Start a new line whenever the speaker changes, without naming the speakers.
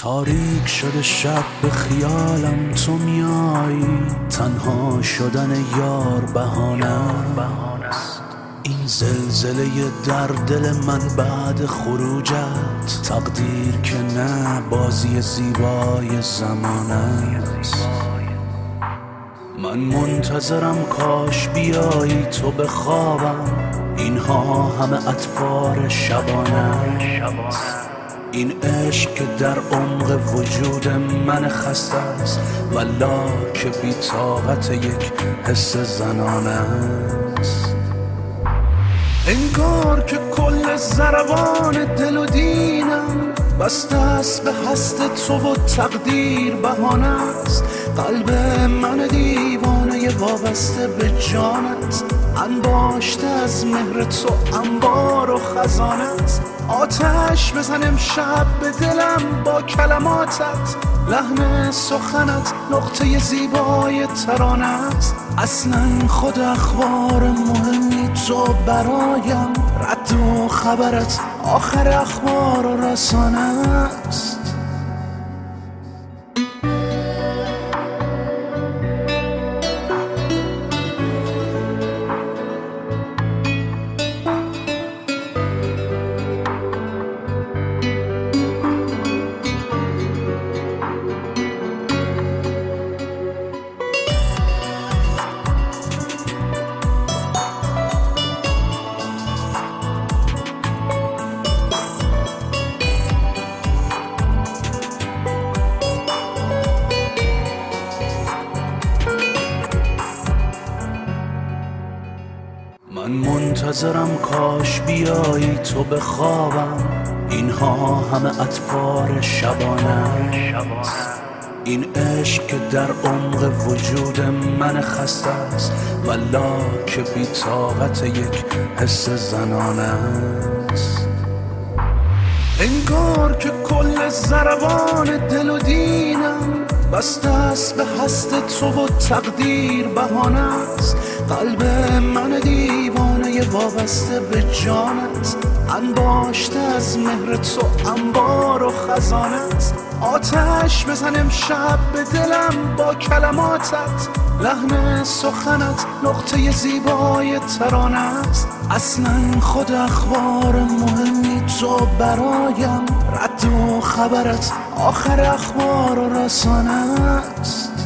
تاریک شده شب به خیالم تو میایی، تنها شدن یار بهانه است. این زلزله در دل من بعد خروجت، تقدیر که نه بازی زیبای زمانه است. من منتظرم کاش بیایی تو به خوابم، اینها همه اطوار شبانه است. این عشق که در عمق وجود من خسته است، والله که بی طاقت یک حس زنانه است. انگار که کل ضربان دل و دینم بسته است به هست تو و تقدیر بهانه است. قلب من دیوانه وابسته به جانت، انباشته از مهر تو انبار و خزانت. آتش بزن امشب به دلم با کلماتت، لحن سخنت نقطه زیبای ترانت. اصلا خود اخبار مهمی تو برایم، رد و خبرت آخر اخبار و رسانه است. من منتظرم کاش بیایی تو به خوابم، اینها همه اطوار شبانه است. این عشق که در عمق وجود من خسته است، والله که بی طاقت یک حس زنانه است. انگار که کل ضربان دل و دینم بسته است به هست تو و تقدیر بهانه است. قلب من دیوانه وابسته به جانت، انباشته از مهر تو انبار و خزانت. آتش بزن امشب به دلم با کلماتت، لحن سخنت نقطه زیبای ترانت. اصلا خود اخبار مهمی تو برایم، رد و خبرت آخر اخبار و رسانه است.